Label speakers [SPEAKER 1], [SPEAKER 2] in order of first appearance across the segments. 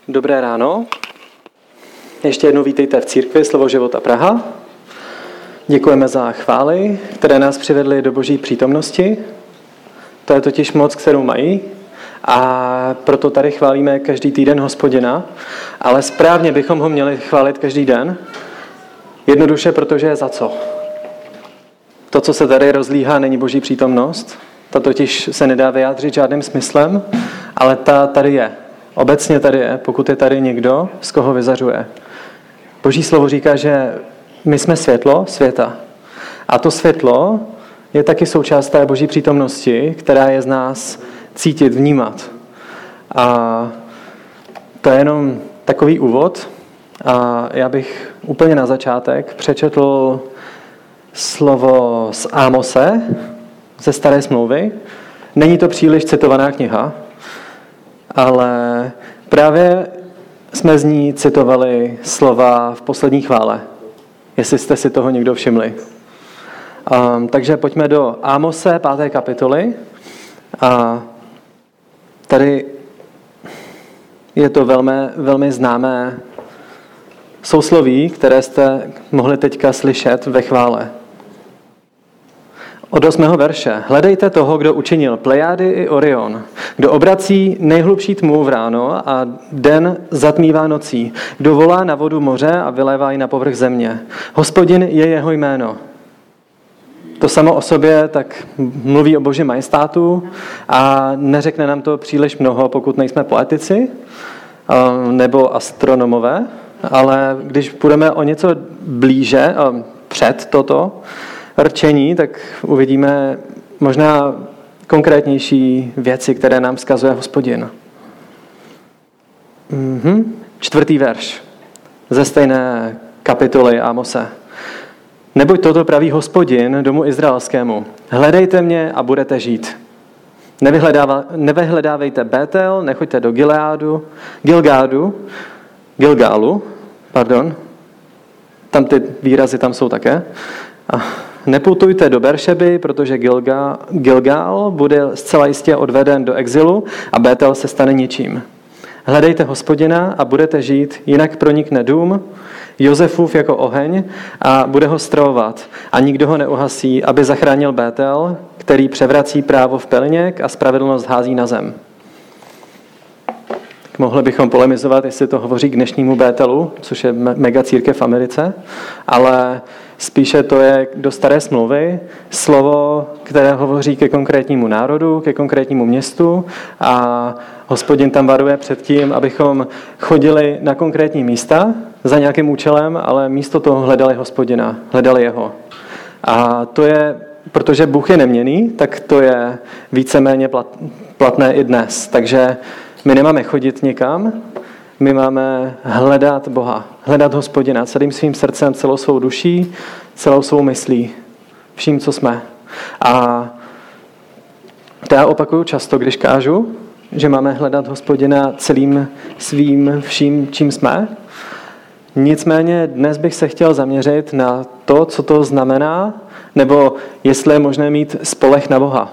[SPEAKER 1] Dobré ráno. Ještě jednou vítejte v církvi Slovo života Praha. Děkujeme za chvály, které nás přivedly do Boží přítomnosti. To je totiž moc, kterou mají. A proto tady chválíme každý týden Hospodina. Ale správně bychom ho měli chválit každý den. Jednoduše, protože je za co. To, co se tady rozlíhá, není Boží přítomnost. Ta totiž se nedá vyjádřit žádným smyslem, ale ta tady je. Obecně tady je, pokud je tady někdo, z koho vyzařuje. Boží slovo říká, že my jsme světlo světa. A to světlo je taky součást té Boží přítomnosti, která je z nás cítit, vnímat. A to je jenom takový úvod. A já bych úplně na začátek přečetl slovo z Ámose, ze Staré smlouvy. Není to příliš citovaná kniha, ale právě jsme z ní citovali slova v poslední chvále, jestli jste si toho někdo všimli. Takže pojďme do Ámose 5. kapitoly. A tady je to velmi známé sousloví, které jste mohli teďka slyšet ve chvále. Od 8. verše. Hledejte toho, kdo učinil Plejády i Orion, kdo obrací nejhlubší tmu v ráno a den zatmívá nocí, kdo volá na vodu moře a vylévá ji na povrch země. Hospodin je jeho jméno. To samo o sobě tak mluví o Božím majestátu a neřekne nám to příliš mnoho, pokud nejsme poetici nebo astronomové, ale když půjdeme o něco blíže před toto rčení, tak uvidíme možná konkrétnější věci, které nám vzkazuje Hospodin. 4. verš ze stejné kapitoly Ámose. Neboť toto praví Hospodin domu izraelskému. Hledejte mě a budete žít. Nevyhledávejte Bétel, nechoďte do Gilgálu, tam ty výrazy tam jsou také. A neputujte do Beršeby, protože Gilgál bude zcela jistě odveden do exilu a Bétel se stane ničím. Hledejte Hospodina a budete žít, jinak pronikne dům Josefův jako oheň a bude ho stravovat a nikdo ho neuhasí, aby zachránil Bétel, který převrací právo v peliněk a spravedlnost hází na zem. Mohli bychom polemizovat, jestli to hovoří k dnešnímu Bételu, což je mega církev v Americe, ale spíše to je do Staré smlouvy slovo, které hovoří ke konkrétnímu národu, ke konkrétnímu městu a Hospodin tam varuje před tím, abychom chodili na konkrétní místa za nějakým účelem, ale místo toho hledali Hospodina, hledali jeho. A to je, protože Bůh je neměnný, tak to je víceméně platné i dnes. Takže my nemáme chodit nikam, my máme hledat Boha, hledat Hospodina celým svým srdcem, celou svou duší, celou svou myslí, vším, co jsme. A to já opakuju často, když kážu, že máme hledat Hospodina celým svým vším, čím jsme. Nicméně dnes bych se chtěl zaměřit na to, co to znamená, nebo jestli je možné mít spoleh na Boha.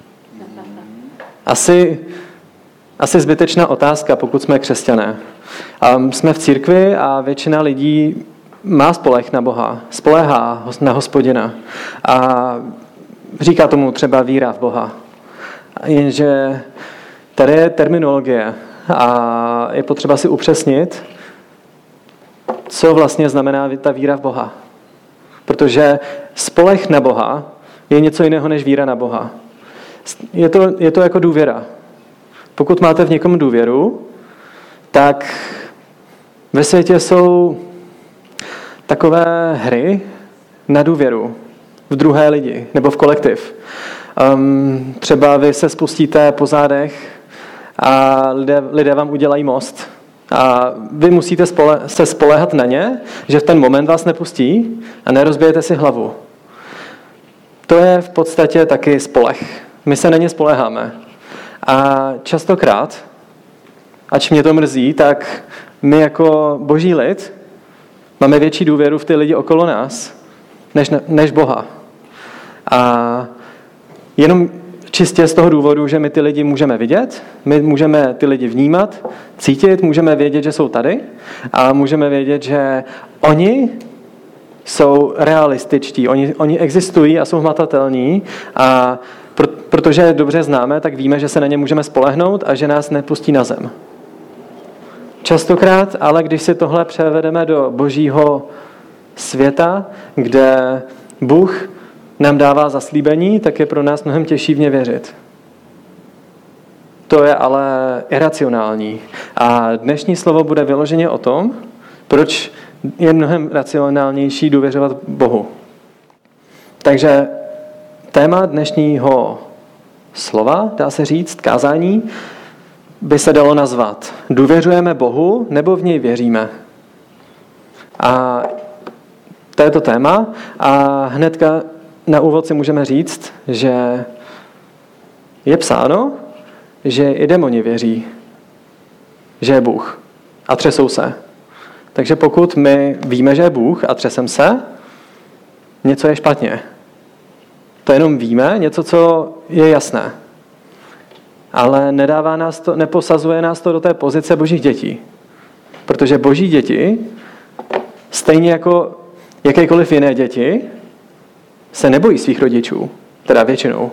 [SPEAKER 1] Asi zbytečná otázka, pokud jsme křesťané. Jsme v církvi a většina lidí má spoleh na Boha, spoléhá na Hospodina a říká tomu třeba víra v Boha. Jenže tady je terminologie a je potřeba si upřesnit, co vlastně znamená ta víra v Boha. Protože spoleh na Boha je něco jiného než víra na Boha. Je to jako důvěra. Pokud máte v někom důvěru, tak ve světě jsou takové hry na důvěru v druhé lidi nebo v kolektiv. Třeba vy se spustíte po zádech a lidé vám udělají most. A vy musíte se spoléhat na ně, že v ten moment vás nepustí a nerozbijete si hlavu. To je v podstatě taky spoleh. My se na ně spoléháme. A častokrát, ač mě to mrzí, tak my jako boží lid máme větší důvěru v ty lidi okolo nás, než Boha. A jenom čistě z toho důvodu, že my ty lidi můžeme vidět, my můžeme ty lidi vnímat, cítit, můžeme vědět, že jsou tady a můžeme vědět, že oni jsou realističtí, oni existují a jsou hmatatelní a protože je dobře známe, tak víme, že se na ně můžeme spolehnout a že nás nepustí na zem. Častokrát, ale když si tohle převedeme do božího světa, kde Bůh nám dává zaslíbení, tak je pro nás mnohem těžší v ně věřit. To je ale iracionální. A dnešní slovo bude vyloženě o tom, proč je mnohem racionálnější důvěřovat Bohu. Takže téma dnešního slova, dá se říct, kázání, by se dalo nazvat důvěřujeme Bohu nebo v něj věříme. A to je to téma a hnedka na úvod si můžeme říct, že je psáno, že i démoni věří, že je Bůh a třesou se. Takže pokud my víme, že je Bůh a třesem se, něco je špatně. To jenom víme, něco, co je jasné. Ale neposazuje nás to do té pozice božích dětí. Protože boží děti, stejně jako jakékoliv jiné děti, se nebojí svých rodičů, teda většinou.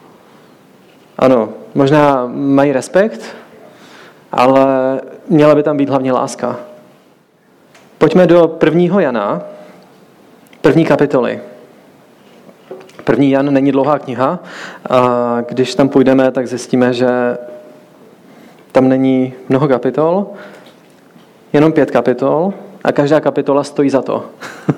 [SPEAKER 1] Ano, možná mají respekt, ale měla by tam být hlavně láska. Pojďme do 1. Jana, 1. kapitoly. 1. Jan není dlouhá kniha a když tam půjdeme, tak zjistíme, že tam není mnoho kapitol, jenom 5 kapitol a každá kapitola stojí za to.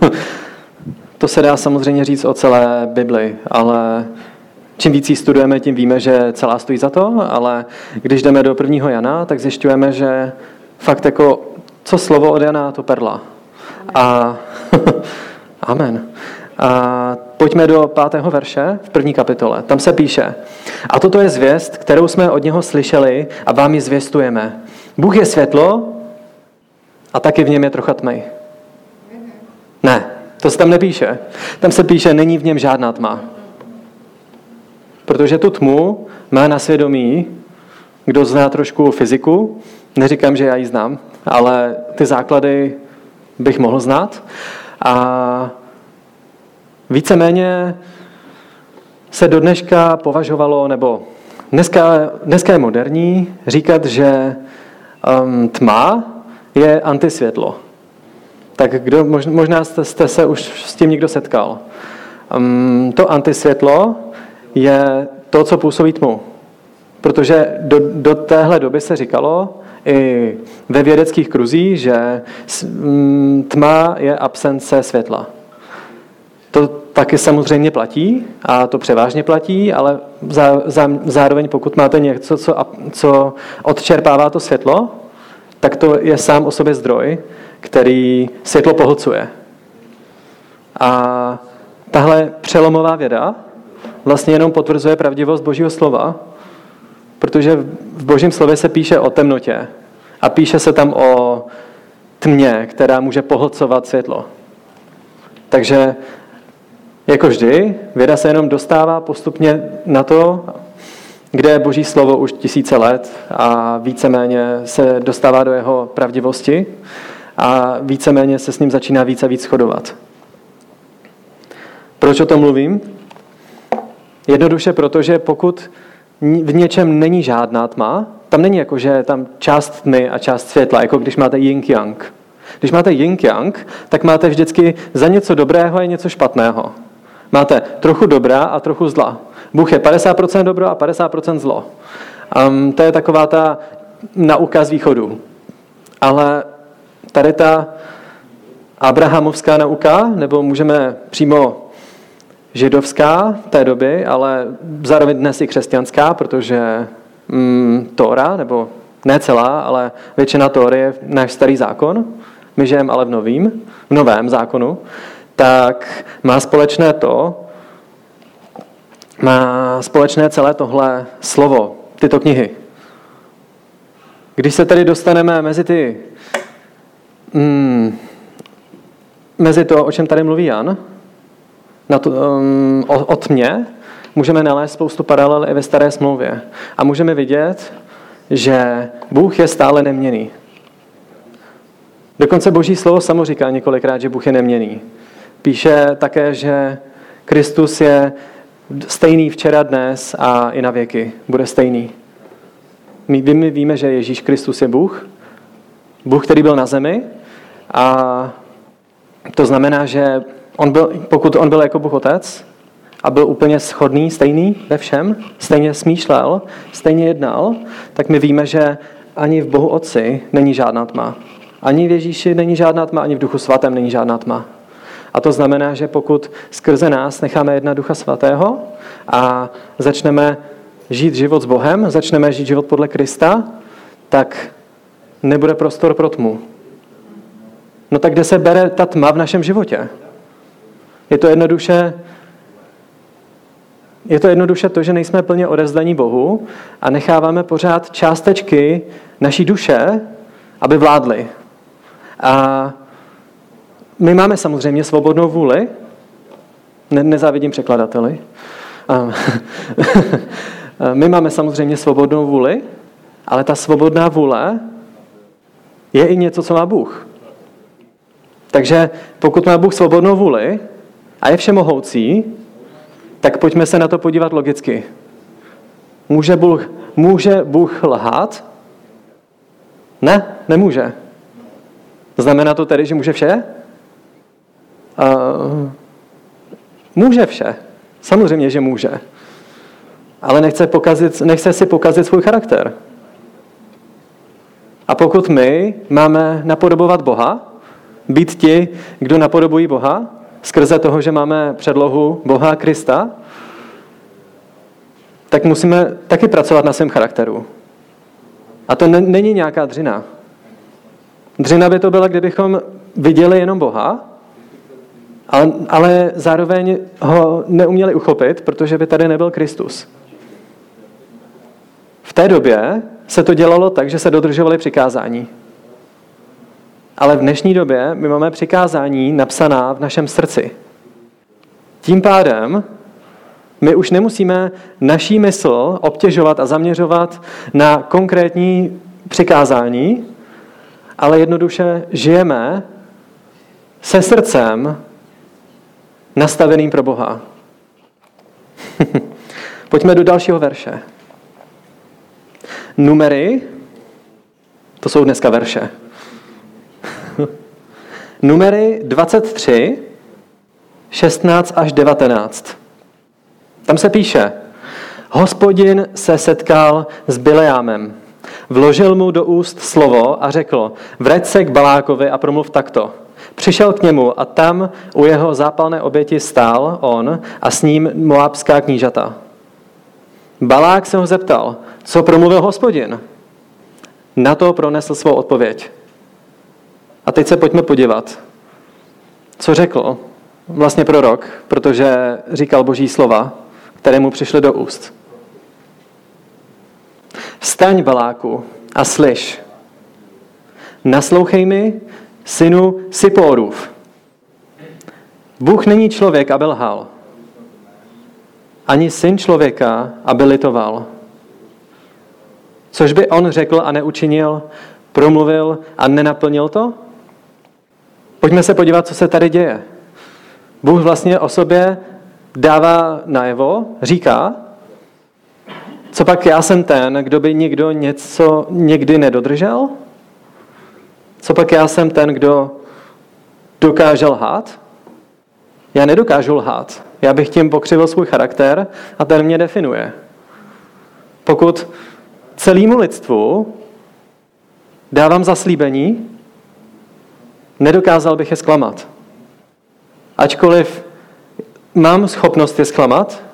[SPEAKER 1] To se dá samozřejmě říct o celé Bibli, ale čím víc ji studujeme, tím víme, že celá stojí za to, ale když jdeme do 1. Jana, tak zjišťujeme, že fakt jako co slovo od Jana, to perla. A amen. A pojďme do 5. verše v 1. kapitole. Tam se píše: A toto je zvěst, kterou jsme od něho slyšeli a vám ji zvěstujeme. Bůh je světlo a taky v něm je trocha tmy. Ne, to se tam nepíše. Tam se píše, není v něm žádná tma. Protože tu tmu má na svědomí, kdo zná trošku fyziku, neříkám, že já ji znám, ale ty základy bych mohl znát. A víceméně se do dneška považovalo, nebo dneska je moderní říkat, že tma je antisvětlo. Tak možná jste se už s tím někdo setkal. To antisvětlo je to, co působí tmu. Protože do téhle doby se říkalo i ve vědeckých kruzích, že tma je absence světla. To taky samozřejmě platí a to převážně platí, ale zároveň pokud máte něco, co odčerpává to světlo, tak to je sám o sobě zdroj, který světlo pohlcuje. A tahle přelomová věda vlastně jenom potvrzuje pravdivost Božího slova, protože v Božím slově se píše o temnotě a píše se tam o tmě, která může pohlcovat světlo. Takže jako vždy, věda se jenom dostává postupně na to, kde je Boží slovo už tisíce let a víceméně se dostává do jeho pravdivosti a víceméně se s ním začíná víc a víc shodovat. Proč o tom mluvím? Jednoduše proto, že pokud v něčem není žádná tma, tam není jako, že je tam část tmy a část světla, jako když máte yin-yang. Když máte yin-yang, tak máte vždycky za něco dobrého a něco špatného. Máte trochu dobra a trochu zla. Bůh je 50% dobro a 50% zlo. To je taková ta nauka z východu. Ale tady ta abrahamovská nauka, nebo můžeme přímo židovská té doby, ale zároveň dnes i křesťanská, protože Tóra, nebo ne celá, ale většina Tóry je náš starý zákon, my žijeme ale v novém zákonu, tak má společné celé tohle slovo, tyto knihy. Když se tedy dostaneme mezi to, o čem tady mluví Jan, o tmě, můžeme nalézt spoustu paralel i ve Staré smlouvě. A můžeme vidět, že Bůh je stále neměnný. Dokonce Boží slovo samo říká několikrát, že Bůh je neměnný. Píše také, že Kristus je stejný včera, dnes a i na věky. Bude stejný. My víme, že Ježíš Kristus je Bůh. Bůh, který byl na zemi. A to znamená, že pokud on byl jako Bůh Otec a byl úplně shodný, stejný ve všem, stejně smýšlel, stejně jednal, tak my víme, že ani v Bohu Otci není žádná tma. Ani v Ježíši není žádná tma, ani v Duchu Svatém není žádná tma. A to znamená, že pokud skrze nás necháme jednat Ducha Svatého a začneme žít život s Bohem, začneme žít život podle Krista, tak nebude prostor pro tmu. No tak kde se bere ta tma v našem životě? Je to jednoduše to, že nejsme plně odevzdaní Bohu a necháváme pořád částečky naší duše, aby vládly. A my máme samozřejmě svobodnou vůli, nezávidím překladateli. My máme samozřejmě svobodnou vůli, ale ta svobodná vůle je i něco, co má Bůh. Takže pokud má Bůh svobodnou vůli a je všemohoucí, tak pojďme se na to podívat logicky. Může Bůh lhát? Ne, nemůže. Znamená to tedy, že může vše? Může vše. Samozřejmě, že může. Ale nechce si pokazit svůj charakter. A pokud my máme napodobovat Boha, být ti, kdo napodobují Boha, skrze toho, že máme předlohu Boha Krista, tak musíme taky pracovat na svém charakteru. A to není nějaká dřina. Dřina by to byla, kdybychom viděli jenom Boha, ale zároveň ho neuměli uchopit, protože by tady nebyl Kristus. V té době se to dělalo tak, že se dodržovaly přikázání. Ale v dnešní době my máme přikázání napsaná v našem srdci. Tím pádem my už nemusíme naší mysl obtěžovat a zaměřovat na konkrétní přikázání, ale jednoduše žijeme se srdcem nastaveným pro Boha. Pojďme do dalšího verše. Numery, to jsou dneska verše. Numery 23, 16 až 19. Tam se píše: Hospodin se setkal s Bileámem. Vložil mu do úst slovo a řekl: Vrať se k Balákovi a promluv takto. Přišel k němu a tam u jeho zápalné oběti stál on a s ním moabská knížata. Balák se ho zeptal: Co promluvil Hospodin? Na to pronesl svou odpověď. A teď se pojďme podívat, co řekl vlastně prorok, protože říkal Boží slova, které mu přišly do úst. Vstaň, Baláku, a slyš. Naslouchej mi, synu Sipórův. Bůh není člověk, aby lhal. Ani syn člověka, aby litoval. Což by on řekl a neučinil, promluvil a nenaplnil to? Pojďme se podívat, co se tady děje. Bůh vlastně o sobě dává najevo, říká: Co pak já jsem ten, kdo by nikdo něco někdy nedodržel? Co pak já jsem ten, kdo dokáže lhát? Já nedokážu lhát. Já bych tím pokřivil svůj charakter a ten mě definuje. Pokud celému lidstvu dávám zaslíbení, nedokázal bych je zklamat. Ačkoliv mám schopnost je zklamat,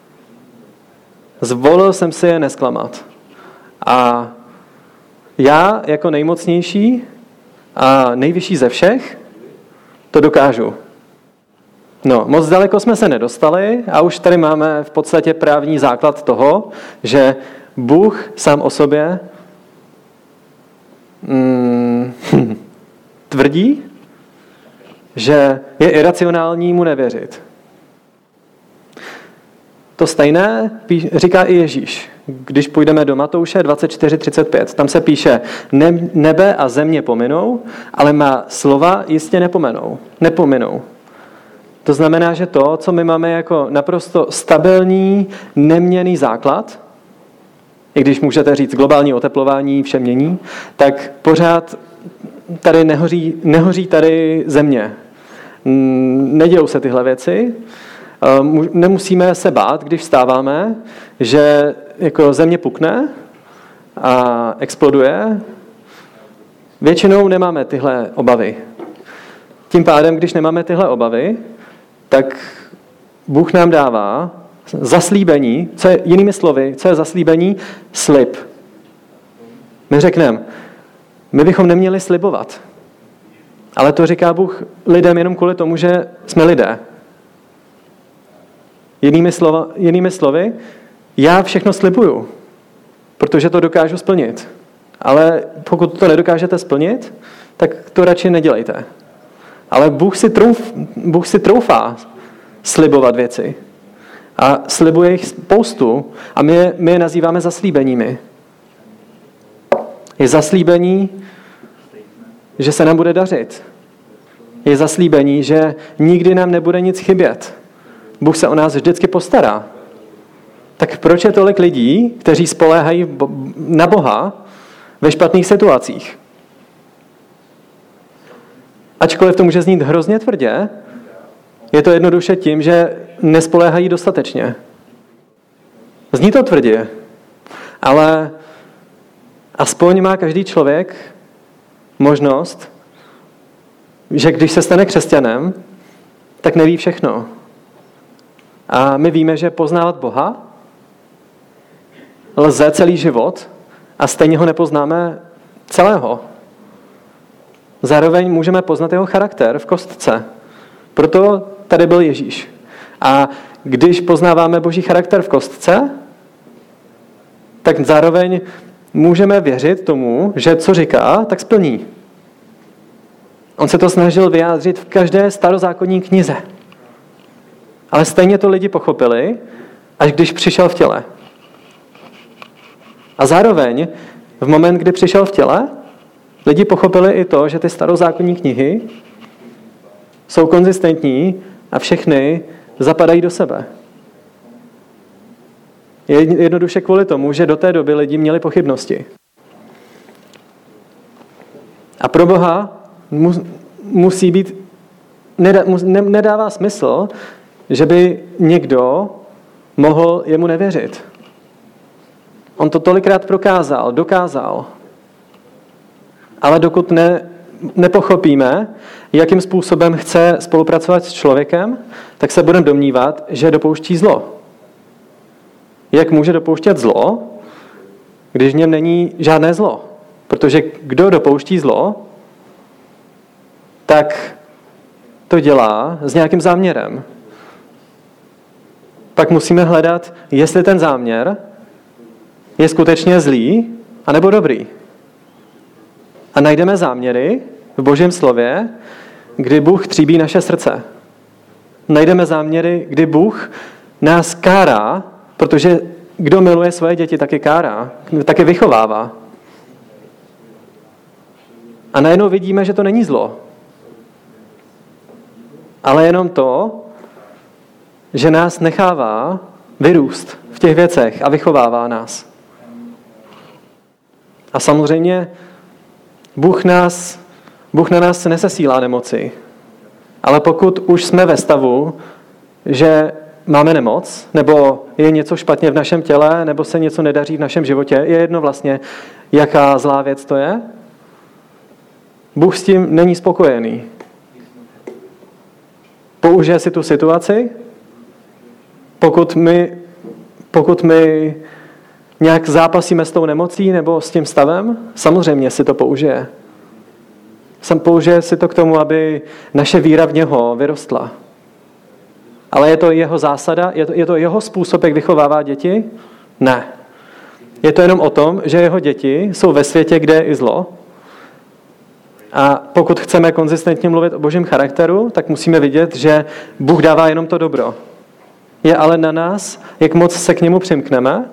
[SPEAKER 1] zvolil jsem si je nesklamat. A já jako nejmocnější a nejvyšší ze všech to dokážu. No, moc daleko jsme se nedostali a už tady máme v podstatě právní základ toho, že Bůh sám o sobě tvrdí, že je iracionální mu nevěřit. To stejné říká i Ježíš. Když půjdeme do Matouše 24:35, tam se píše, nebe a země pominou, ale má slova jistě nepominou. To znamená, že to, co my máme jako naprosto stabilní, neměnný základ, i když můžete říct globální oteplování vše mění, tak pořád tady nehoří tady země. Nedějou se tyhle věci. Nemusíme se bát, když vstáváme, že jako země pukne a exploduje. Většinou nemáme tyhle obavy. Tím pádem, když nemáme tyhle obavy, tak Bůh nám dává zaslíbení, jinými slovy, co je zaslíbení? Slib. My řekneme, my bychom neměli slibovat. Ale to říká Bůh lidem jenom kvůli tomu, že jsme lidé. Jinými slovy, já všechno slibuju, protože to dokážu splnit. Ale pokud to nedokážete splnit, tak to radši nedělejte. Ale Bůh si troufá slibovat věci. A slibuje jich spoustu a my je nazýváme zaslíbeními. Je zaslíbení, že se nám bude dařit. Je zaslíbení, že nikdy nám nebude nic chybět. Bůh se o nás vždycky postará. Tak proč je tolik lidí, kteří spoléhají na Boha ve špatných situacích? Ačkoliv to může znít hrozně tvrdě, je to jednoduše tím, že nespoléhají dostatečně. Zní to tvrdě, ale aspoň má každý člověk možnost, že když se stane křesťanem, tak neví všechno. A my víme, že poznávat Boha lze celý život a stejně ho nepoznáme celého. Zároveň můžeme poznat jeho charakter v kostce. Proto tady byl Ježíš. A když poznáváme Boží charakter v kostce, tak zároveň můžeme věřit tomu, že co říká, tak splní. On se to snažil vyjádřit v každé starozákonní knize. Ale stejně to lidi pochopili, až když přišel v těle. A zároveň v moment, kdy přišel v těle, lidi pochopili i to, že ty starozákonní knihy jsou konzistentní a všechny zapadají do sebe. Jednoduše kvůli tomu, že do té doby lidi měli pochybnosti. A pro Boha musí být, nedává smysl, že by někdo mohl jemu nevěřit. On to tolikrát dokázal. Ale dokud nepochopíme, jakým způsobem chce spolupracovat s člověkem, tak se budeme domnívat, že dopouští zlo. Jak může dopouštět zlo, když v něm není žádné zlo? Protože kdo dopouští zlo, tak to dělá s nějakým záměrem. Pak musíme hledat, jestli ten záměr je skutečně zlý, anebo dobrý. A najdeme záměry v Božím slově, kdy Bůh tříbí naše srdce. Najdeme záměry, kdy Bůh nás kárá, protože kdo miluje svoje děti, taky kárá, taky vychovává. A najednou vidíme, že to není zlo. Ale jenom to, že nás nechává vyrůst v těch věcech a vychovává nás. A samozřejmě Bůh na nás nesesílá nemoci. Ale pokud už jsme ve stavu, že máme nemoc, nebo je něco špatně v našem těle, nebo se něco nedaří v našem životě, je jedno vlastně, jaká zlá věc to je, Bůh s tím není spokojený. Použije si tu situaci, pokud my nějak zápasíme s tou nemocí nebo s tím stavem, samozřejmě si to použije. Použije si to k tomu, aby naše víra v něho vyrostla. Ale je to jeho zásada? Je to jeho způsob, jak vychovává děti? Ne. Je to jenom o tom, že jeho děti jsou ve světě, kde je i zlo. A pokud chceme konzistentně mluvit o Božím charakteru, tak musíme vidět, že Bůh dává jenom to dobro. Je ale na nás, jak moc se k němu přimkneme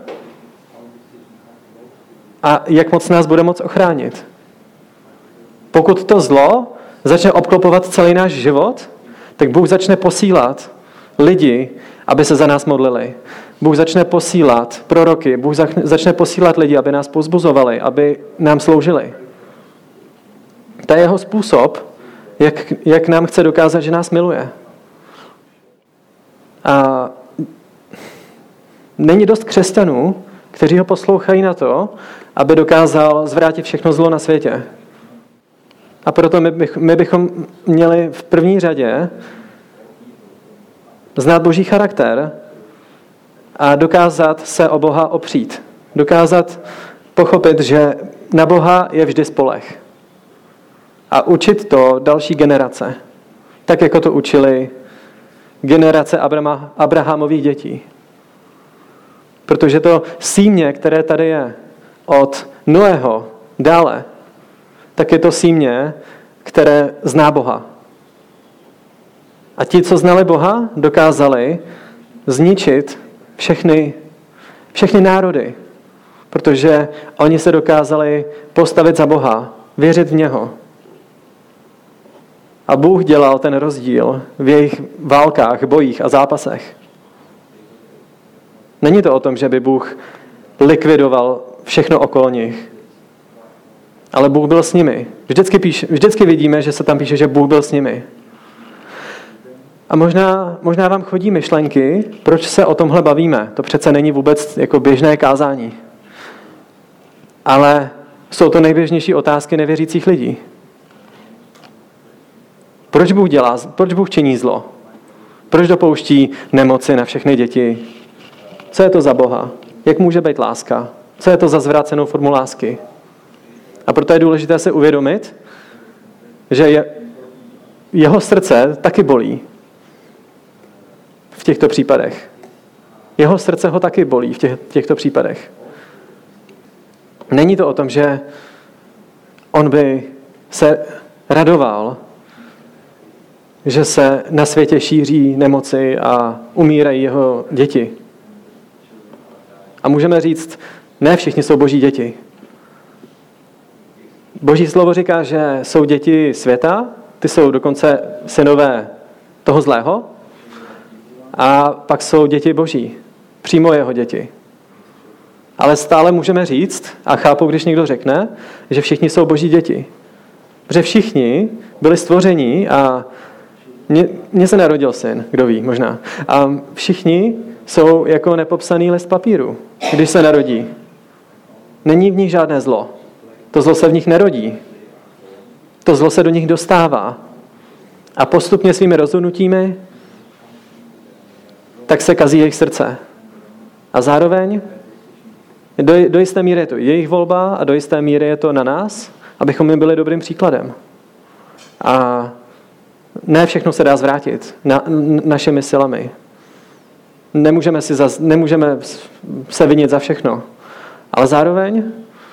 [SPEAKER 1] a jak moc nás bude moc ochránit. Pokud to zlo začne obklopovat celý náš život, tak Bůh začne posílat lidi, aby se za nás modlili. Bůh začne posílat proroky, Bůh začne posílat lidi, aby nás povzbuzovali, aby nám sloužili. To je jeho způsob, jak nám chce dokázat, že nás miluje. A není dost křesťanů, kteří ho poslouchají na to, aby dokázal zvrátit všechno zlo na světě. A proto my bychom měli v první řadě znát Boží charakter a dokázat se o Boha opřít. Dokázat pochopit, že na Boha je vždy spoleh. A učit to další generace. Tak, jako to učili generace Abrahamových dětí. Protože to símě, které tady je od Noého dále, tak je to símě, které zná Boha. A ti, co znali Boha, dokázali zničit všechny národy, protože oni se dokázali postavit za Boha, věřit v něho. A Bůh dělal ten rozdíl v jejich válkách, bojích a zápasech. Není to o tom, že by Bůh likvidoval všechno okolo nich. Ale Bůh byl s nimi. Vždycky vidíme, že se tam píše, že Bůh byl s nimi. A možná vám chodí myšlenky, proč se o tomhle bavíme. To přece není vůbec jako běžné kázání. Ale jsou to nejběžnější otázky nevěřících lidí. Proč Bůh činí zlo? Proč dopouští nemoci na všechny děti? Co je to za Boha? Jak může být láska? Co je to za zvrácenou formu lásky? A proto je důležité se uvědomit, že jeho srdce taky bolí v těchto případech. Jeho srdce ho taky bolí v těchto případech. Není to o tom, že on by se radoval, že se na světě šíří nemoci a umírají jeho děti. A můžeme říct, ne všichni jsou Boží děti. Boží slovo říká, že jsou děti světa, ty jsou dokonce synové toho zlého, a pak jsou děti Boží, přímo jeho děti. Ale stále můžeme říct, a chápu, když někdo řekne, že všichni jsou Boží děti. Protože všichni byli stvoření a mně se narodil syn, kdo ví, možná. A všichni jsou jako nepopsaný list papíru, když se narodí. Není v nich žádné zlo. To zlo se v nich nerodí. To zlo se do nich dostává. A postupně svými rozhodnutími tak se kazí jejich srdce. A zároveň do jisté míry je to jejich volba a do jisté míry je to na nás, abychom jim byli dobrým příkladem. A ne všechno se dá zvrátit našimi silami. Nemůžeme se vinit za všechno. Ale zároveň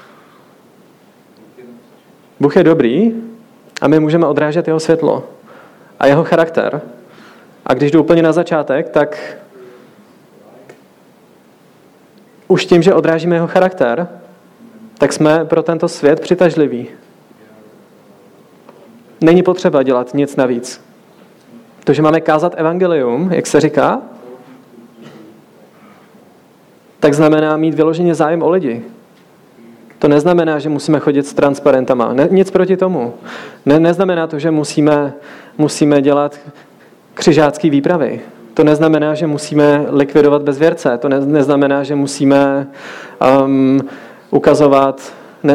[SPEAKER 1] Bůh je dobrý a my můžeme odrážet jeho světlo a jeho charakter. A když jdu úplně na začátek, tak už tím, že odrážíme jeho charakter, tak jsme pro tento svět přitažliví. Není potřeba dělat nic navíc. To, že máme kázat evangelium, jak se říká, tak znamená mít vyloženě zájem o lidi. To neznamená, že musíme chodit s transparentama. Nic proti tomu. Neznamená to, že musíme dělat křižácký výpravy. To neznamená, že musíme likvidovat bezvěrce. To neznamená, že musíme ukazovat,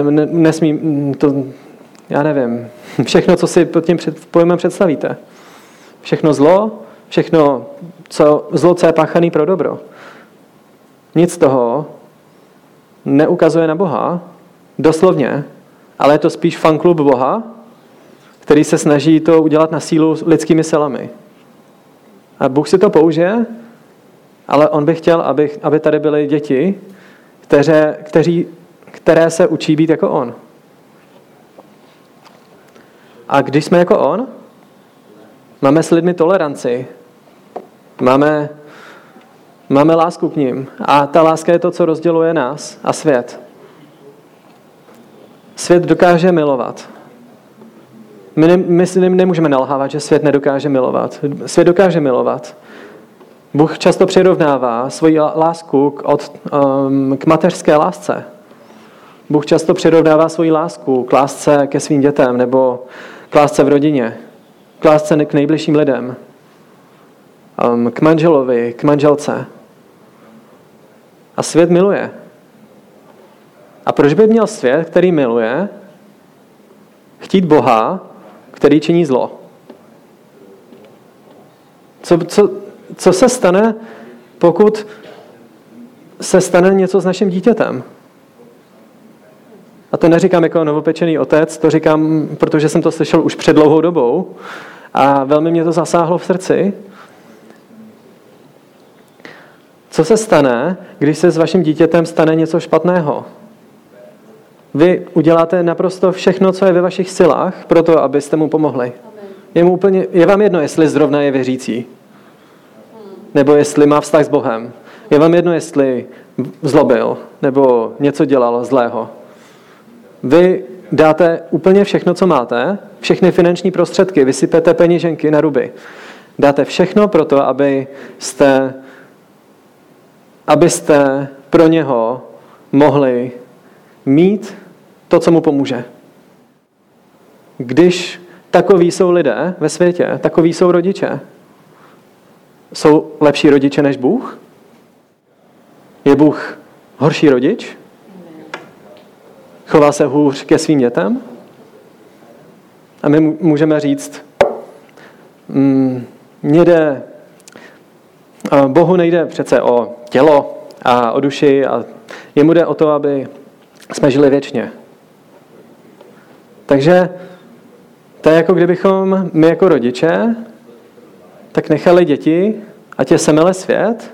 [SPEAKER 1] já nevím, všechno, co si pod tím pojmem představíte. Všechno zlo, co je páchaný pro dobro. Nic z toho neukazuje na Boha, doslovně, ale je to spíš fanklub Boha, který se snaží to udělat na sílu lidskými silami. A Bůh si to použije, ale on by chtěl, aby tady byly děti, které se učí být jako on. A když jsme jako on, máme s lidmi toleranci, máme Máme lásku k nim. A ta láska je to, co rozděluje nás a svět. Svět dokáže milovat. My si nemůžeme nalhávat, že svět nedokáže milovat. Svět dokáže milovat. Bůh často přirovnává svoji lásku k mateřské lásce. Bůh často přirovnává svoji lásku k lásce ke svým dětem nebo k lásce v rodině, k lásce k nejbližším lidem, k manželovi, k manželce. A svět miluje. A proč by měl svět, který miluje, chtít Boha, který činí zlo? Co se stane, pokud se stane něco s naším dítětem? A to neříkám jako novopečený otec, to říkám, protože jsem to slyšel už před dlouhou dobou a velmi mě to zasáhlo v srdci. Co se stane, když se s vaším dítětem stane něco špatného? Vy uděláte naprosto všechno, co je ve vašich silách, pro to, abyste mu pomohli. Je vám jedno, jestli zrovna je věřící, nebo jestli má vztah s Bohem. Je vám jedno, jestli zlobil, nebo něco dělal zlého. Vy dáte úplně všechno, co máte, všechny finanční prostředky, vysypete peněženky na ruby. Dáte všechno pro to, abyste pro něho mohli mít to, co mu pomůže. Když takoví jsou lidé ve světě, takoví jsou rodiče, jsou lepší rodiče než Bůh? Je Bůh horší rodič? Chová se hůř ke svým dětem? A my můžeme říct, Bohu nejde přece o tělo a o duši a jemu jde o to, aby jsme žili věčně. Takže to je jako kdybychom my jako rodiče tak nechali děti, ať je semele svět,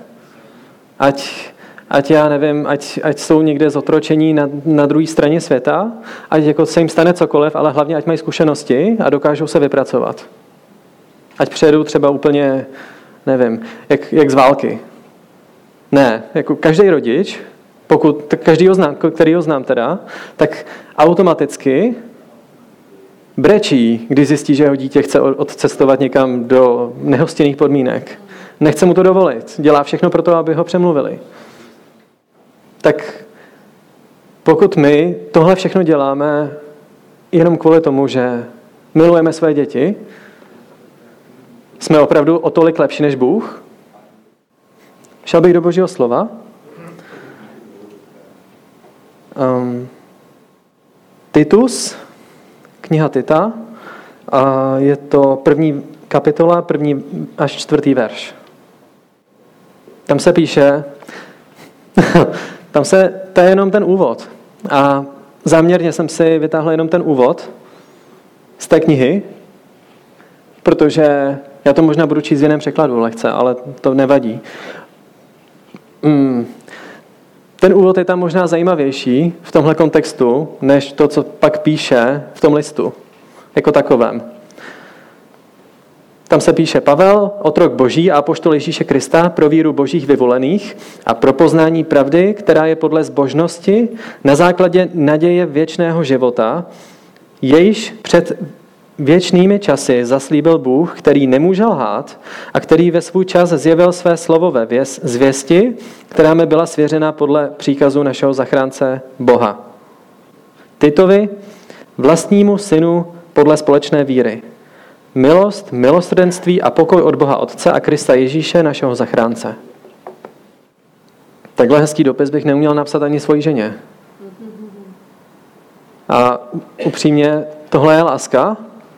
[SPEAKER 1] ať já nevím, ať jsou někde zotročení na druhé straně světa, ať jako se jim stane cokoliv, ale hlavně ať mají zkušenosti a dokážou se vypracovat. Ať přejedou třeba úplně, nevím, jak z války. Ne, jako každý rodič, kterýho znám teda, tak automaticky brečí, když zjistí, že jeho dítě chce odcestovat někam do nehostinných podmínek. Nechce mu to dovolit. Dělá všechno pro to, aby ho přemluvili. Tak pokud my tohle všechno děláme jenom kvůli tomu, že milujeme své děti, jsme opravdu o tolik lepší než Bůh? Šel bych do Božího slova. Titus, kniha Tita, a je to 1. kapitola, 1. až 4. verš. Tam se píše, to je jenom ten úvod. A záměrně jsem si vytáhl jenom ten úvod z té knihy, protože já to možná budu číst v jiném překladu lehce, ale to nevadí. Ten úvod je tam možná zajímavější v tomhle kontextu, než to, co pak píše v tom listu, jako takovém. Tam se píše Pavel, otrok Boží a apoštol Ježíše Krista pro víru Božích vyvolených a pro poznání pravdy, která je podle zbožnosti na základě naděje věčného života, jejíž před věčnými časy zaslíbil Bůh, který nemůže lhát a který ve svůj čas zjevil své slovo ve zvěsti, která mi byla svěřena podle příkazu našeho zachránce Boha. Titovi, vlastnímu synu podle společné víry. Milost, milosrdenství a pokoj od Boha Otce a Krista Ježíše, našeho zachránce. Takhle hezký dopis bych neuměl napsat ani svojí ženě. A upřímně, tohle je láska,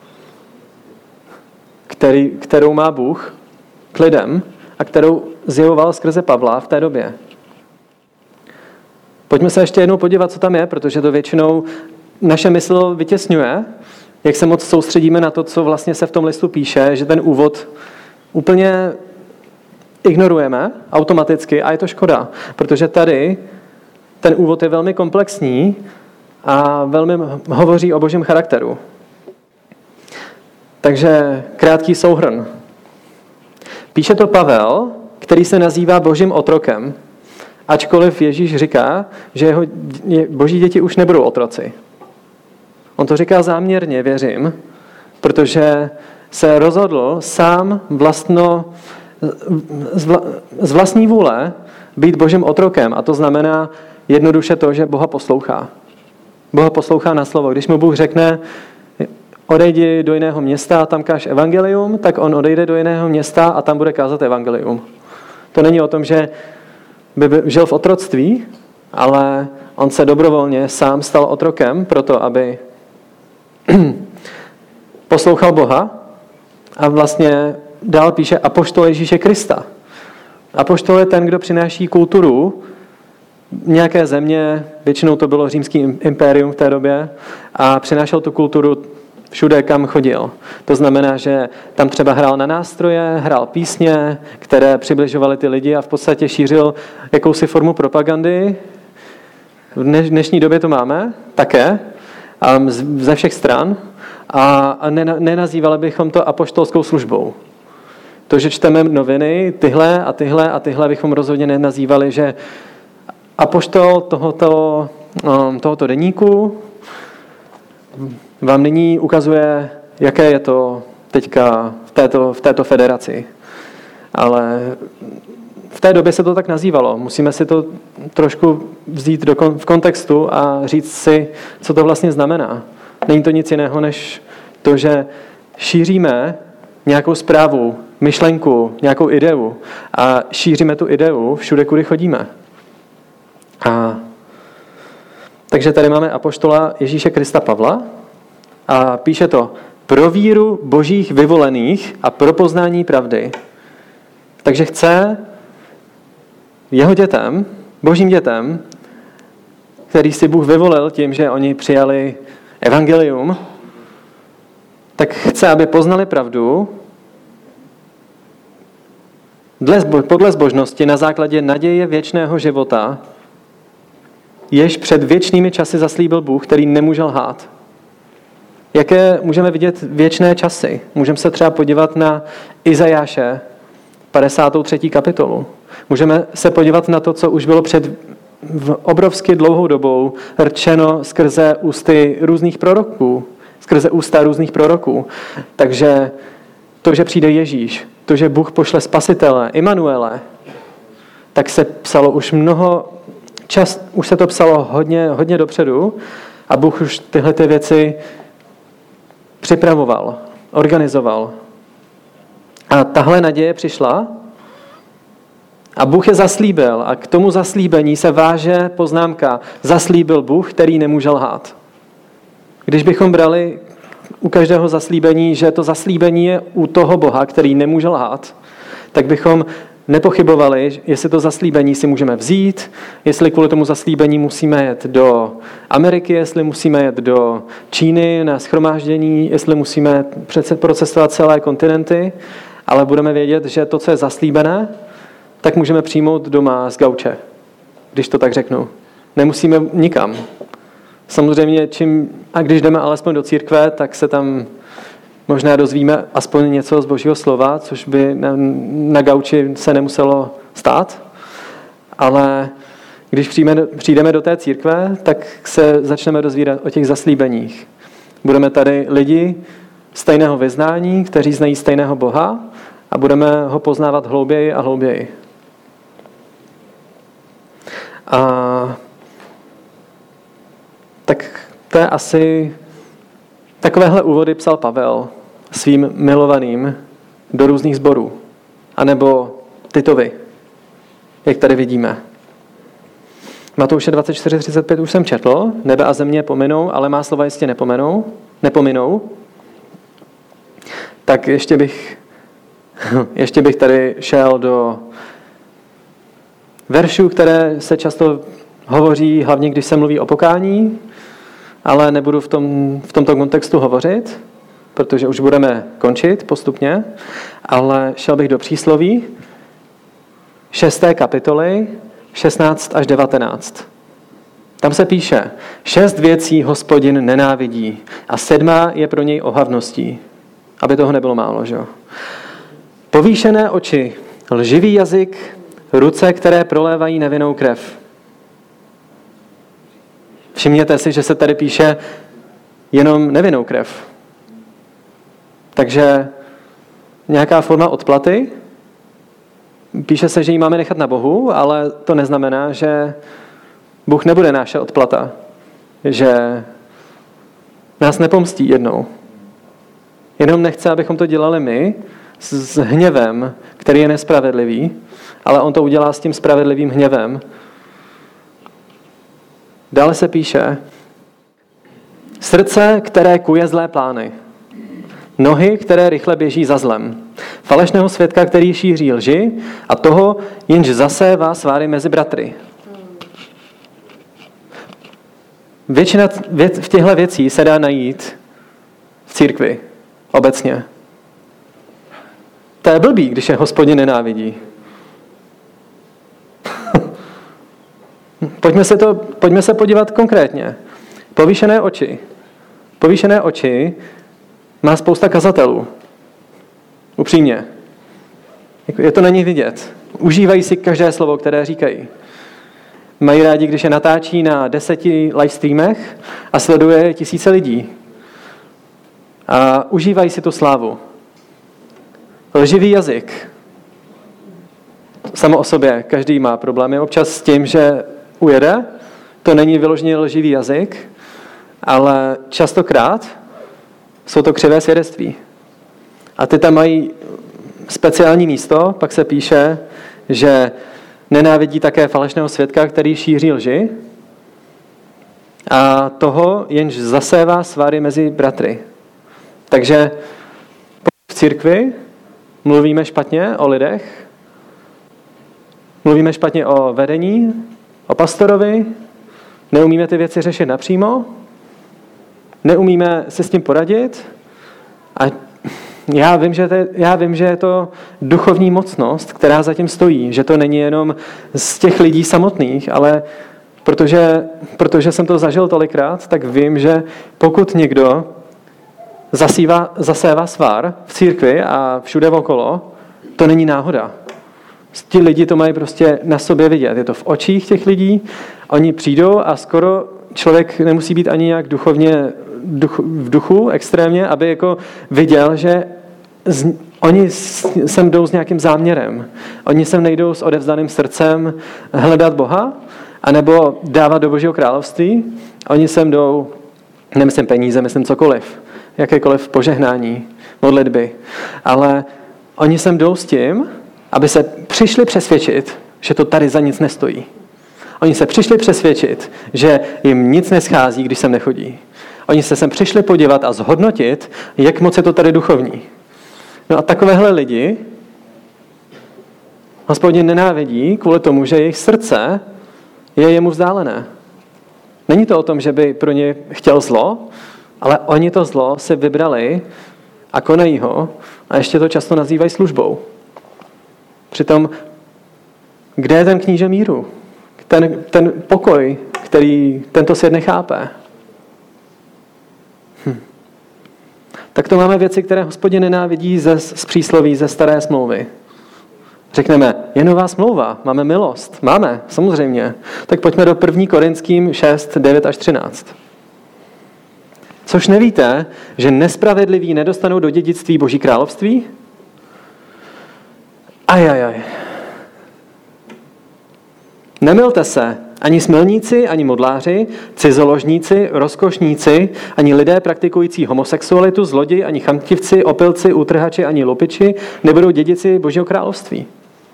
[SPEAKER 1] kterou má Bůh k lidem a kterou zjevoval skrze Pavla v té době. Pojďme se ještě jednou podívat, co tam je, protože to většinou naše mysl vytěsňuje, jak se moc soustředíme na to, co vlastně se v tom listu píše, že ten úvod úplně ignorujeme automaticky a je to škoda, protože tady ten úvod je velmi komplexní a velmi hovoří o Božím charakteru. Takže krátký souhrn. Píše to Pavel, který se nazývá Božím otrokem, ačkoliv Ježíš říká, že jeho boží děti už nebudou otroci. On to říká záměrně, věřím, protože se rozhodl sám z vlastní vůle být Božím otrokem. A to znamená jednoduše to, že Boha poslouchá. Boha poslouchá na slovo. Když mu Bůh řekne, odejdi do jiného města a tam káž evangelium, tak on odejde do jiného města a tam bude kázat evangelium. To není o tom, že by žil v otroctví, ale on se dobrovolně sám stal otrokem proto, aby poslouchal Boha a vlastně dál píše apoštol Ježíše Krista. Apoštol je ten, kdo přináší kulturu nějaké země, většinou to bylo římský impérium v té době, a přinášel tu kulturu všude, kam chodil. To znamená, že tam třeba hrál na nástroje, hrál písně, které přibližovaly ty lidi a v podstatě šířil jakousi formu propagandy. V dnešní době to máme také, ze všech stran, a nenazývali bychom to apoštolskou službou. To, že čteme noviny, tyhle a tyhle a tyhle, bychom rozhodně nenazývali, že apoštol tohoto deníku vám nyní ukazuje, jaké je to teďka v této federaci. Ale v té době se to tak nazývalo. Musíme si to trošku vzít v kontextu a říct si, co to vlastně znamená. Není to nic jiného, než to, že šíříme nějakou zprávu, myšlenku, nějakou ideu a šíříme tu ideu všude, kudy chodíme. Takže tady máme apoštola Ježíše Krista Pavla a píše to pro víru božích vyvolených a pro poznání pravdy. Takže chce jeho dětem, božím dětem, který si Bůh vyvolil tím, že oni přijali evangelium, tak chce, aby poznali pravdu podle zbožnosti na základě naděje věčného života, jež před věčnými časy zaslíbil Bůh, který nemůže lhát. Jaké můžeme vidět věčné časy? Můžeme se třeba podívat na Izajáše, 53. kapitolu. Můžeme se podívat na to, co už bylo před obrovsky dlouhou dobou rčeno skrze ústa různých proroků. Takže to, že přijde Ježíš, to, že Bůh pošle spasitele, Immanuele, tak se psalo už se to psalo hodně dopředu a Bůh už tyhle ty věci připravoval, organizoval. A tahle naděje přišla a Bůh je zaslíbil a k tomu zaslíbení se váže poznámka zaslíbil Bůh, který nemůže lhát. Když bychom brali u každého zaslíbení, že to zaslíbení je u toho Boha, který nemůže lhát, tak bychom nepochybovali, jestli to zaslíbení si můžeme vzít, jestli kvůli tomu zaslíbení musíme jet do Ameriky, jestli musíme jet do Číny na shromáždění, jestli musíme procestovat celé kontinenty, ale budeme vědět, že to, co je zaslíbené, tak můžeme přijmout doma z gauče, když to tak řeknu. Nemusíme nikam. Samozřejmě, když jdeme alespoň do církve, tak se tam možná dozvíme aspoň něco z Božího slova, což by na gauči se nemuselo stát. Ale když přijdeme do té církve, tak se začneme dozvídat o těch zaslíbeních. Budeme tady lidi stejného vyznání, kteří znají stejného Boha a budeme ho poznávat hlouběji a hlouběji. Tak to je asi takovéhle úvody psal Pavel svým milovaným do různých sborů. A nebo Titovi, jak tady vidíme. Matouše 24:35 už jsem četl, nebe a země pominou, ale má slova jistě nepominou. Tak ještě bych tady šel do veršů, které se často hovoří, hlavně když se mluví o pokání, ale nebudu v tomto kontextu hovořit, protože už budeme končit postupně, ale šel bych do přísloví 6. kapitoly 16 až 19. Tam se píše, 6 věcí Hospodin nenávidí a 7 je pro něj ohavností. Aby toho nebylo málo, že jo? Povýšené oči Lživý jazyk, ruce, které prolévají nevinnou krev. Všimněte si, že se tady píše jenom nevinnou krev. Takže nějaká forma odplaty. Píše se, že ji máme nechat na Bohu, ale to neznamená, že Bůh nebude naše odplata. Že nás nepomstí jednou. Jenom nechce, abychom to dělali my s hněvem, který je nespravedlivý, ale on to udělá s tím spravedlivým hněvem. Dále se píše, srdce, které kuje zlé plány, nohy, které rychle běží za zlem, falešného svědka, který šíří lži a toho, jenž zasévá sváry mezi bratry. Většina v těchto věcí se dá najít v církvi, obecně. To je blbý, když je Hospodin nenávidí. Pojďme se podívat konkrétně. Povýšené oči. Povýšené oči má spousta kazatelů. Upřímně. Je to na nich vidět. Užívají si každé slovo, které říkají. Mají rádi, když je natáčí na 10 livestreamech a sleduje tisíce lidí. A užívají si tu slávu. Lživý jazyk. Samo o sobě každý má problémy občas s tím, že ujede. To není vyloženě lživý jazyk, ale častokrát jsou to křivé svědectví. A ty tam mají speciální místo, pak se píše, že nenávidí také falešného svědka, který šíří lži a toho, jenž zasévá svary mezi bratry. Takže v církvi mluvíme špatně o lidech, mluvíme špatně o vedení, o pastorovi, neumíme ty věci řešit napřímo, neumíme se s tím poradit a já vím, že je to duchovní mocnost, která zatím stojí, že to není jenom z těch lidí samotných, ale protože jsem to zažil tolikrát, tak vím, že pokud někdo zasévá svár v církvi a všude okolo, to není náhoda. Ti lidi to mají prostě na sobě vidět. Je to v očích těch lidí. Oni přijdou a skoro člověk nemusí být ani nějak v duchu extrémně, aby jako viděl, že oni sem jdou s nějakým záměrem. Oni sem nejdou s odevzdaným srdcem hledat Boha, anebo dávat do Božího království. Oni sem jdou, nemyslím peníze, myslím cokoliv. Jakékoliv požehnání, modlitby. Ale oni sem jdou s tím, aby se přišli přesvědčit, že to tady za nic nestojí. Oni se přišli přesvědčit, že jim nic neschází, když sem nechodí. Oni se sem přišli podívat a zhodnotit, jak moc je to tady duchovní. No a takovéhle lidi Hospodin nenávidí kvůli tomu, že jejich srdce je jemu vzdálené. Není to o tom, že by pro ně chtěl zlo, ale oni to zlo si vybrali a konají ho a ještě to často nazývají službou. Přitom, kde je ten kníže míru? Ten pokoj, který tento svět nechápe. Tak to máme věci, které Hospodin nenávidí z přísloví, ze staré smlouvy. Řekneme, je nová smlouva, máme milost. Máme, samozřejmě. Tak pojďme do 1. Korinským 6, 9 až 13. Což nevíte, že nespravedliví nedostanou do dědictví Boží království? Ajajaj. Nemilte se, ani smilníci, ani modláři, cizoložníci, rozkošníci, ani lidé praktikující homosexualitu, zloději, ani chamtivci, opilci, útrhači, ani lupiči nebudou dědici Božího království.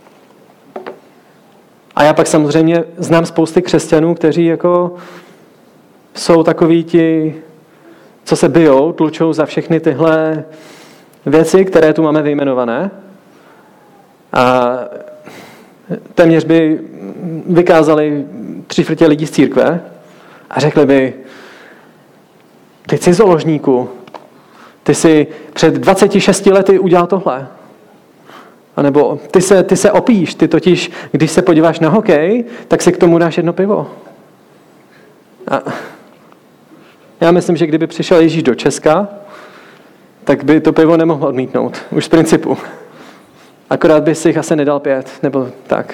[SPEAKER 1] A já pak samozřejmě znám spousty křesťanů, kteří jako jsou takoví ti, co se bijou, tlučou za všechny tyhle věci, které tu máme vyjmenované. A téměř by vykázali 3/4 lidí z církve a řekli by, ty cizoložníku, ty jsi před 26 lety udělal tohle. A nebo ty se opíš, ty totiž, když se podíváš na hokej, tak si k tomu dáš jedno pivo. A já myslím, že kdyby přišel Ježíš do Česka, tak by to pivo nemohl odmítnout. Už z principu. Akorát by si jich asi nedal 5, nebo tak.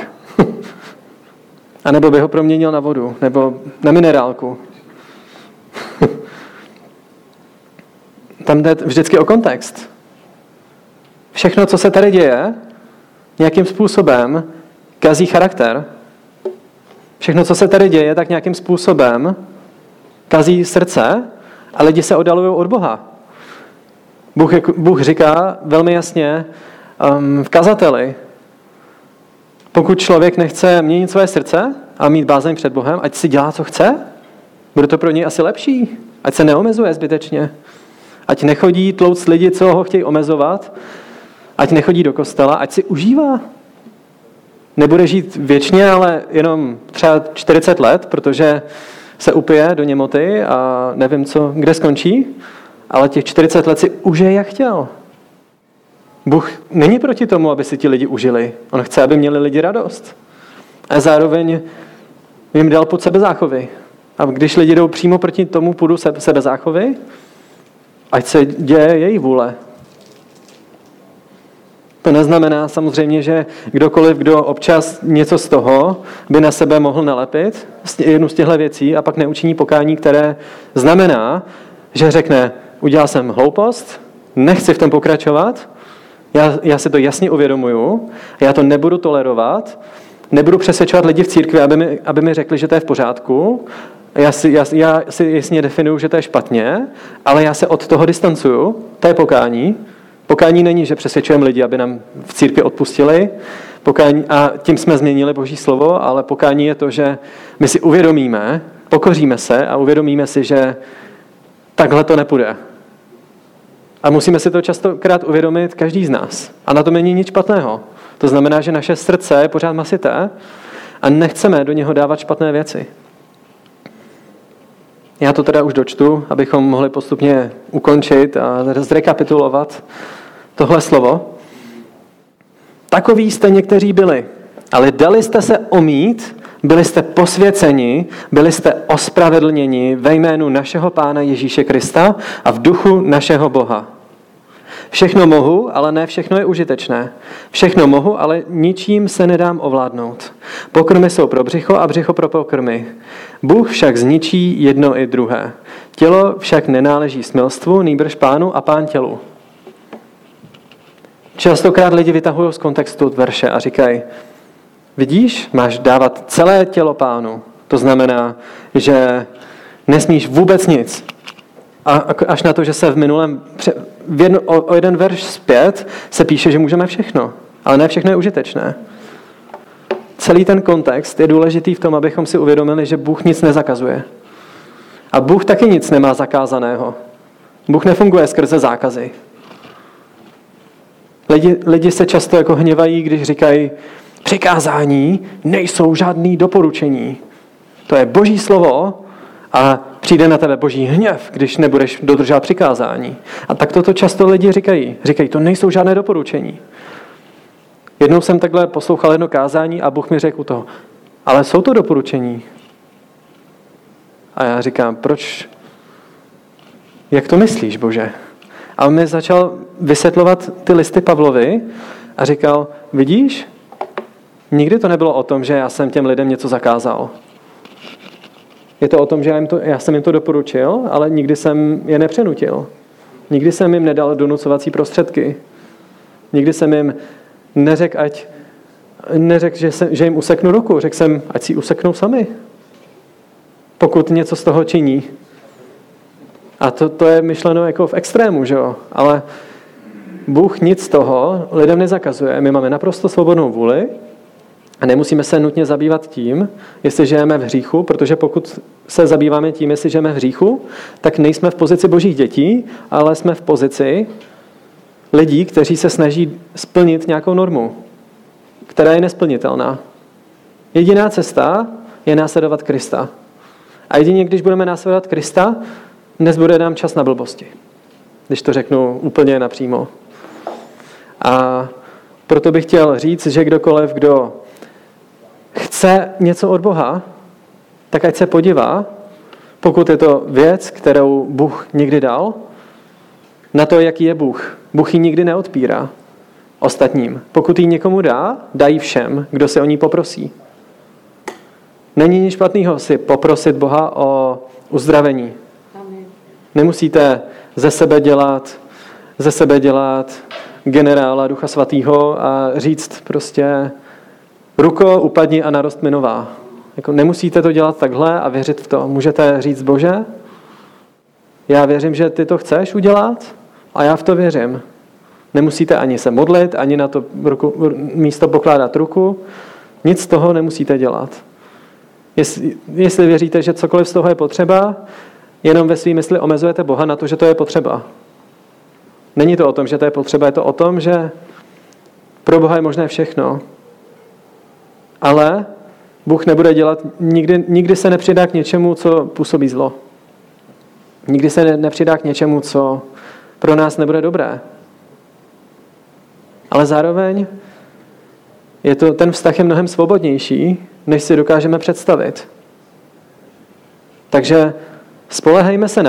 [SPEAKER 1] A nebo by ho proměnil na vodu, nebo na minerálku. Tam jde vždycky o kontext. Všechno, co se tady děje, nějakým způsobem kazí charakter. Všechno, co se tady děje, tak nějakým způsobem kazí srdce a lidi se oddalují od Boha. Bůh říká velmi jasně v kazateli, pokud člověk nechce měnit své srdce a mít bázeň před Bohem, ať si dělá, co chce, bude to pro něj asi lepší. Ať se neomezuje zbytečně. Ať nechodí tlouct lidi, co ho chtějí omezovat. Ať nechodí do kostela, ať si užívá. Nebude žít věčně, ale jenom třeba 40 let, protože se upije do němoty a nevím, kde skončí, ale těch 40 let si užije, jak chtěl. Bůh není proti tomu, aby si ti lidi užili. On chce, aby měli lidi radost. A zároveň jim dal pod sebezáchovy. A když lidi jdou přímo proti tomu půdu sebezáchovy, ať se děje její vůle. To neznamená samozřejmě, že kdokoliv, kdo občas něco z toho by na sebe mohl nalepit, jednu z těchto věcí, a pak neučiní pokání, které znamená, že řekne, udělal jsem hloupost, nechci v tom pokračovat, já si to jasně uvědomuju, já to nebudu tolerovat, nebudu přesvědčovat lidi v církvi, aby mi řekli, že to je v pořádku, já si jasně definuju, že to je špatně, ale já se od toho distancuju, to je pokání. Pokání není, že přesvědčujeme lidi, aby nám v církvi odpustili, a tím jsme změnili Boží slovo, ale pokání je to, že my si uvědomíme, pokoříme se a uvědomíme si, že takhle to nepůjde. A musíme si to častokrát uvědomit každý z nás. A na tom není nic špatného. To znamená, že naše srdce je pořád masité a nechceme do něho dávat špatné věci. Já to teda už dočtu, abychom mohli postupně ukončit a zrekapitulovat tohle slovo. Takoví jste někteří byli, ale dali jste se omít, byli jste posvěceni, byli jste ospravedlněni ve jménu našeho Pána Ježíše Krista a v duchu našeho Boha. Všechno mohu, ale ne všechno je užitečné. Všechno mohu, ale ničím se nedám ovládnout. Pokrmy jsou pro břicho a břicho pro pokrmy. Bůh však zničí jedno i druhé. Tělo však nenáleží smilstvu, nýbrž Pánu a Pán tělu. Častokrát lidi vytahují z kontextu verše a říkají, vidíš, máš dávat celé tělo Pánu. To znamená, že nesmíš vůbec nic. A až na to, že se v minulém, o jeden verš zpět se píše, že můžeme všechno, ale ne všechno je užitečné. Celý ten kontext je důležitý v tom, abychom si uvědomili, že Bůh nic nezakazuje. A Bůh taky nic nemá zakázaného. Bůh nefunguje skrze zákazy. Lidi se často jako hněvají, když říkají, přikázání nejsou žádný doporučení. To je Boží slovo a přijde na tebe Boží hněv, když nebudeš dodržovat přikázání. A tak toto často lidi říkají. Říkají, to nejsou žádné doporučení. Jednou jsem takhle poslouchal jedno kázání a Bůh mi řekl u toho, ale jsou to doporučení. A já říkám, proč? Jak to myslíš, Bože? A on mi začal vysvětlovat ty listy Pavlovi a říkal, vidíš, nikdy to nebylo o tom, že já jsem těm lidem něco zakázal. Je to o tom, že já jsem jim to doporučil, ale nikdy jsem je nepřenutil. Nikdy jsem jim nedal donucovací prostředky. Nikdy jsem jim neřekl, že jim useknu ruku. Řekl jsem, ať si ji useknou sami. Pokud něco z toho činí. A to je myšleno jako v extrému, že jo? Ale Bůh nic z toho lidem nezakazuje. My máme naprosto svobodnou vůli a nemusíme se nutně zabývat tím, jestli žijeme v hříchu, protože pokud se zabýváme tím, jestli žijeme v hříchu, tak nejsme v pozici Božích dětí, ale jsme v pozici lidí, kteří se snaží splnit nějakou normu, která je nesplnitelná. Jediná cesta je následovat Krista. A jedině, když budeme následovat Krista, nezbude nám čas na blbosti. Když to řeknu úplně napřímo. A proto bych chtěl říct, že kdokoliv, kdo chce něco od Boha, tak ať se podívá, pokud je to věc, kterou Bůh někdy dal, na to, jaký je Bůh. Bůh ji nikdy neodpírá. ostatním. Pokud ji někomu dá, dá ji všem, kdo se o ní poprosí. Není nic špatného si poprosit Boha o uzdravení. Nemusíte ze sebe dělat generála Ducha Svatého a říct prostě ruko, upadni a narost mi nová. Jako nemusíte to dělat takhle a věřit v to. Můžete říct, Bože, já věřím, že ty to chceš udělat a já v to věřím. Nemusíte ani se modlit, ani na to místo pokládat ruku. Nic z toho nemusíte dělat. Jestli věříte, že cokoliv z toho je potřeba, jenom ve své mysli omezujete Boha na to, že to je potřeba. Není to o tom, že to je potřeba, je to o tom, že pro Boha je možné všechno. Ale Bůh nebude dělat, nikdy se nepřidá k něčemu, co působí zlo. Nikdy se nepřidá k něčemu, co pro nás nebude dobré. Ale zároveň ten vztah je mnohem svobodnější, než si dokážeme představit. Takže spolehejme se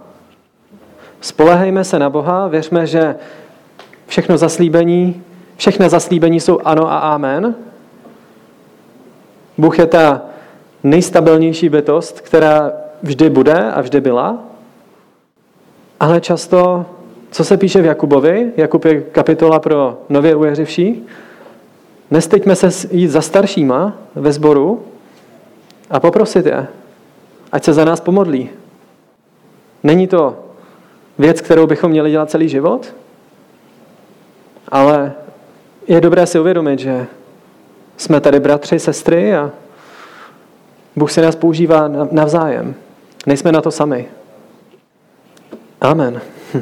[SPEAKER 1] na Boha, věřme, že všechna zaslíbení jsou ano a amen. Bůh je ta nejstabilnější bytost, která vždy bude a vždy byla. Ale často, co se píše v Jakubovi, Jakub je kapitola pro nově uvěřivší, nestyďme se jít za staršíma ve sboru a poprosit je, ať se za nás pomodlí. Není to věc, kterou bychom měli dělat celý život, ale je dobré si uvědomit, že jsme tady bratři, sestry a Bůh si nás používá navzájem. Nejsme na to sami. Amen.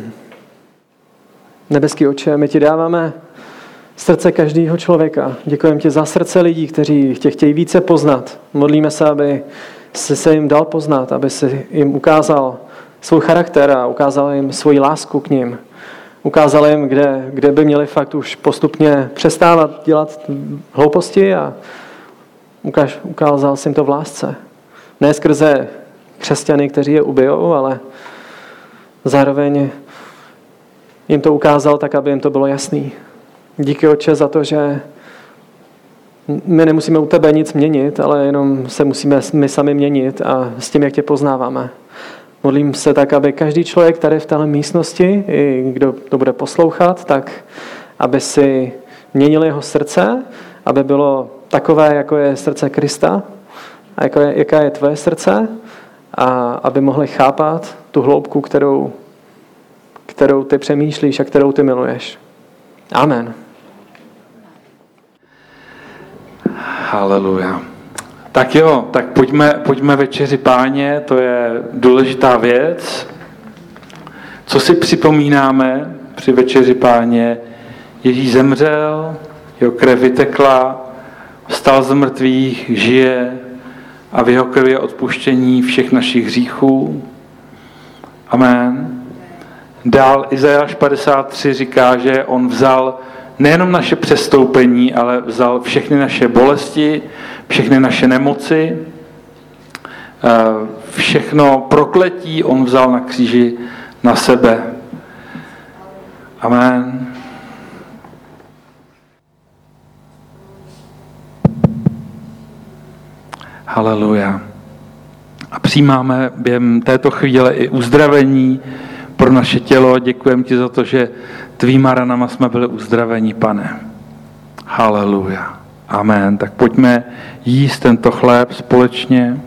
[SPEAKER 1] Nebeský Otče, my ti dáváme srdce každého člověka. Děkujeme ti za srdce lidí, kteří tě chtějí více poznat. Modlíme se, aby jsi se jim dal poznat, aby si jim ukázal svůj charakter a ukázal jim svoji lásku k nim. Ukázal jim, kde by měli fakt už postupně přestávat dělat hlouposti a ukázal jsi jim to v lásce. Ne skrze křesťany, kteří je ubijou, ale zároveň jim to ukázal tak, aby jim to bylo jasný. Díky, Otče, za to, že my nemusíme u tebe nic měnit, ale jenom se musíme my sami měnit a s tím, jak tě poznáváme. Modlím se tak, aby každý člověk tady v této místnosti, i kdo to bude poslouchat, tak aby si měnil jeho srdce, aby bylo takové, jako je srdce Krista a jaká je tvoje srdce a aby mohli chápat tu hloubku, kterou ty přemýšlíš a kterou ty miluješ. Amen.
[SPEAKER 2] Haleluja. Tak jo, tak pojďme večeři Páně, to je důležitá věc. Co si připomínáme při večeři Páně? Ježíš zemřel, jeho krev vytekla, vstal z mrtvých, žije a v jeho krvi je odpuštění všech našich hříchů. Amen. Dál Izajáš 53 říká, že on vzal nejenom naše přestoupení, ale vzal všechny naše bolesti, všechny naše nemoci, všechno prokletí on vzal na kříži na sebe. Amen. Haleluja. A přijímáme během této chvíle i uzdravení pro naše tělo. Děkujeme ti za to, že tvýma ranama jsme byli uzdraveni, Pane. Haleluja. Amen. Tak pojďme jíst tento chléb společně.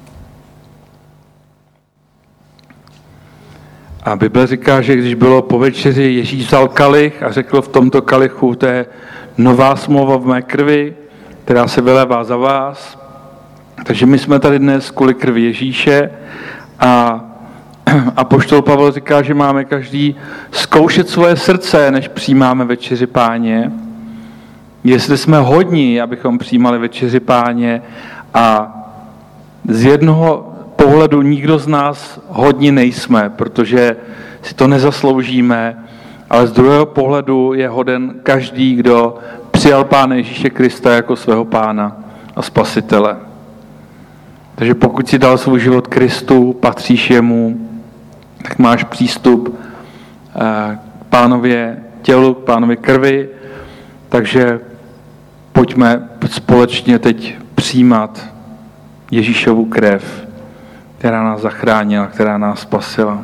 [SPEAKER 2] A Bible říká, že když bylo po večeři, Ježíš vzal kalich a řekl v tomto kalichu, to je nová smlouva v mé krvi, která se vylévá za vás. Takže my jsme tady dnes kvůli krvi Ježíše a apoštol Pavel říká, že máme každý zkoušet svoje srdce, než přijímáme večeři Páně. Jestli jsme hodní, abychom přijímali večeři Páně a z jednoho pohledu nikdo z nás hodní nejsme, protože si to nezasloužíme, ale z druhého pohledu je hoden každý, kdo přijal Pána Ježíše Krista jako svého Pána a Spasitele. Takže pokud si dal svůj život Kristu, patříš jemu, tak máš přístup k Pánově tělu, k Pánově krvi Takže pojďme společně teď přijímat Ježíšovu krev, která nás zachránila, která nás spasila.